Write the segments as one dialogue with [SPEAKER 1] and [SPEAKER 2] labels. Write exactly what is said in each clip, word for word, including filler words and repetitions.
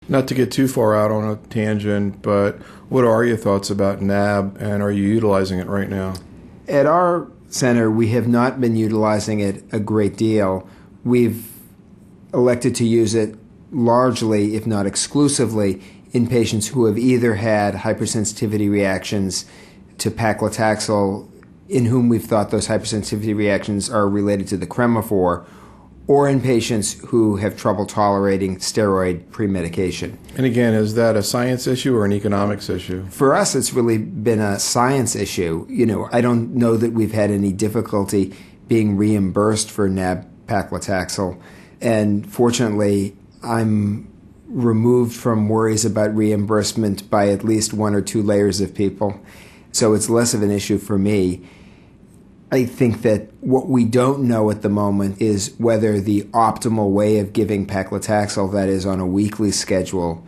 [SPEAKER 1] Not to get too far out on a tangent, but what are your thoughts about N A B, and are you utilizing it right now?
[SPEAKER 2] At our center, we have not been utilizing it a great deal. We've elected to use it largely, if not exclusively, in patients who have either had hypersensitivity reactions to paclitaxel, in whom we've thought those hypersensitivity reactions are related to the cremophore, or in patients who have trouble tolerating steroid premedication.
[SPEAKER 1] And again, is that a science issue or an economics issue?
[SPEAKER 2] For us, it's really been a science issue. You know, I don't know that we've had any difficulty being reimbursed for N A B paclitaxel. And fortunately, I'm removed from worries about reimbursement by at least one or two layers of people. So it's less of an issue for me. I think that what we don't know at the moment is whether the optimal way of giving paclitaxel, that is on a weekly schedule,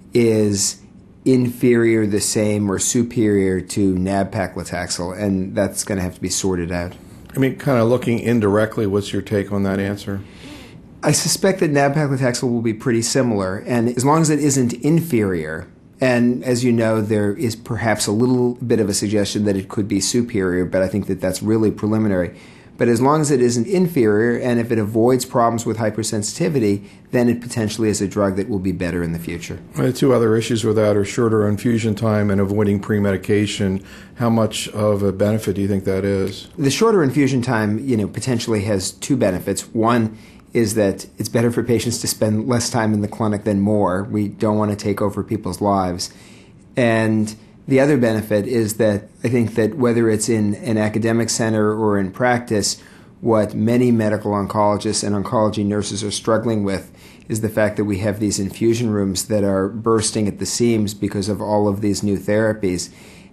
[SPEAKER 2] is inferior, the same, or superior to N A B paclitaxel, and that's going to have to be sorted out.
[SPEAKER 1] I mean, kind of looking indirectly, what's your take on that answer?
[SPEAKER 2] I suspect that N A B paclitaxel will be pretty similar, and as long as it isn't inferior, and as you know, there is perhaps a little bit of a suggestion that it could be superior, but I think that that's really preliminary. But as long as it isn't inferior, and if it avoids problems with hypersensitivity, then it potentially is a drug that will be better in the future.
[SPEAKER 1] The two other issues with that are shorter infusion time and avoiding premedication. How much of a benefit do you think that is?
[SPEAKER 2] The shorter infusion time, you know, potentially has two benefits. One is that it's better for patients to spend less time in the clinic than more. We don't want to take over people's lives. And the other benefit is that I think that whether it's in an academic center or in practice, what many medical oncologists and oncology nurses are struggling with is the fact that we have these infusion rooms that are bursting at the seams because of all of these new therapies.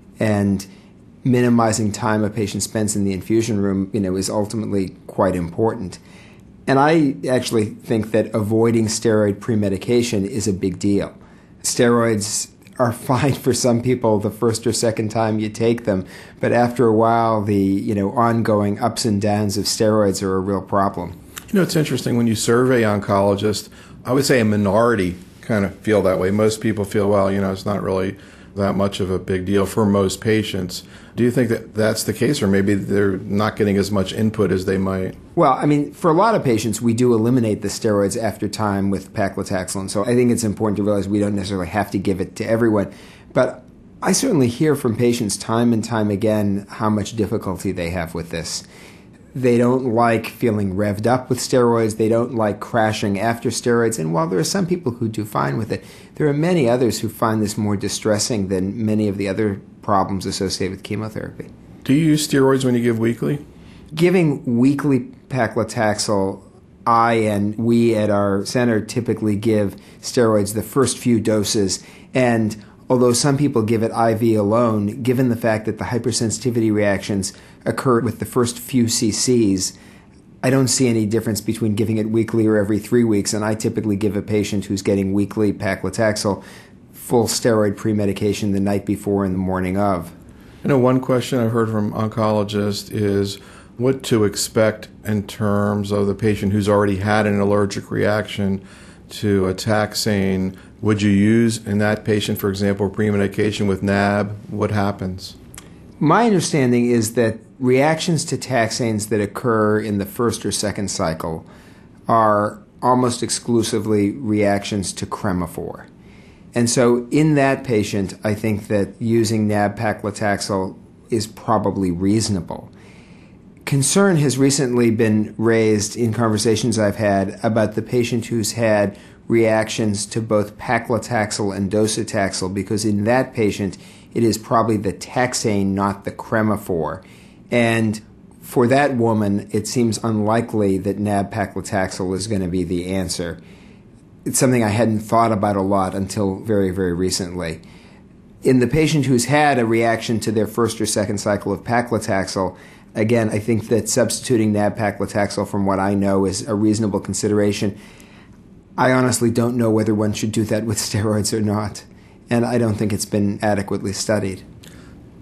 [SPEAKER 2] And minimizing time a patient spends in the infusion room, you know, is ultimately quite important. And I actually think that avoiding steroid premedication is a big deal. Steroids are fine for some people the first or second time you take them, but after a while, the you know ongoing ups and downs of steroids are a real problem.
[SPEAKER 1] You know, it's interesting when you survey oncologists, I would say a minority kind of feel that way. Most people feel, well, you know, it's not really that much of a big deal for most patients. Do you think that that's the case, or maybe they're not getting as much input as they might?
[SPEAKER 2] Well, I mean, for a lot of patients, we do eliminate the steroids after time with paclitaxel, and so I think it's important to realize we don't necessarily have to give it to everyone. But I certainly hear from patients time and time again how much difficulty they have with this. They don't like feeling revved up with steroids. They don't like crashing after steroids. And while there are some people who do fine with it, there are many others who find this more distressing than many of the other problems associated with chemotherapy.
[SPEAKER 1] Do you use steroids when you give weekly?
[SPEAKER 2] Giving weekly paclitaxel, I and we at our center typically give steroids the first few doses. And although some people give it I V alone, given the fact that the hypersensitivity reactions occur with the first few C Cs, I don't see any difference between giving it weekly or every three weeks, and I typically give a patient who's getting weekly paclitaxel full steroid premedication the night before and the morning of.
[SPEAKER 1] You know, one question I've heard from oncologists is what to expect in terms of the patient who's already had an allergic reaction to a taxane. Would you use in that patient, for example, premedication with N A B? What happens?
[SPEAKER 2] My understanding is that reactions to taxanes that occur in the first or second cycle are almost exclusively reactions to cremophore. And so in that patient, I think that using N A B paclitaxel is probably reasonable. Concern has recently been raised in conversations I've had about the patient who's had reactions to both paclitaxel and docetaxel, because in that patient, it is probably the taxane, not the cremophore. And for that woman, it seems unlikely that N A B paclitaxel is going to be the answer. It's something I hadn't thought about a lot until very, very recently. In the patient who's had a reaction to their first or second cycle of paclitaxel, again, I think that substituting N A B paclitaxel, from what I know, is a reasonable consideration. I honestly don't know whether one should do that with steroids or not, and I don't think it's been adequately studied.